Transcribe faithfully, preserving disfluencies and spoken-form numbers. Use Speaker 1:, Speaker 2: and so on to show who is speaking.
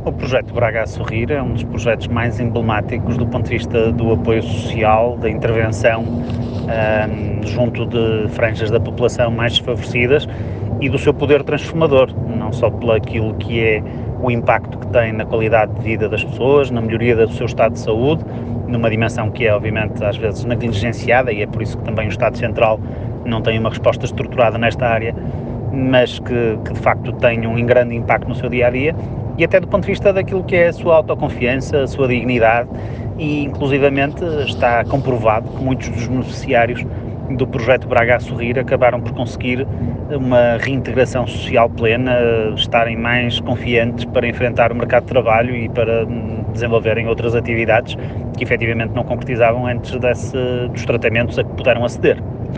Speaker 1: O projeto Braga a Sorrir é um dos projetos mais emblemáticos do ponto de vista do apoio social, da intervenção um, junto de franjas da população mais desfavorecidas e do seu poder transformador, não só pelo aquilo que é o impacto que tem na qualidade de vida das pessoas, na melhoria do seu estado de saúde, numa dimensão que é obviamente às vezes negligenciada, e é por isso que também o Estado Central não tem uma resposta estruturada nesta área, mas que, que de facto tem um grande impacto no seu dia-a-dia, e até do ponto de vista daquilo que é a sua autoconfiança, a sua dignidade, e inclusivamente está comprovado que muitos dos beneficiários do projeto Braga a Sorrir acabaram por conseguir uma reintegração social plena, estarem mais confiantes para enfrentar o mercado de trabalho e para desenvolverem outras atividades que efetivamente não concretizavam antes desse, dos tratamentos a que puderam aceder.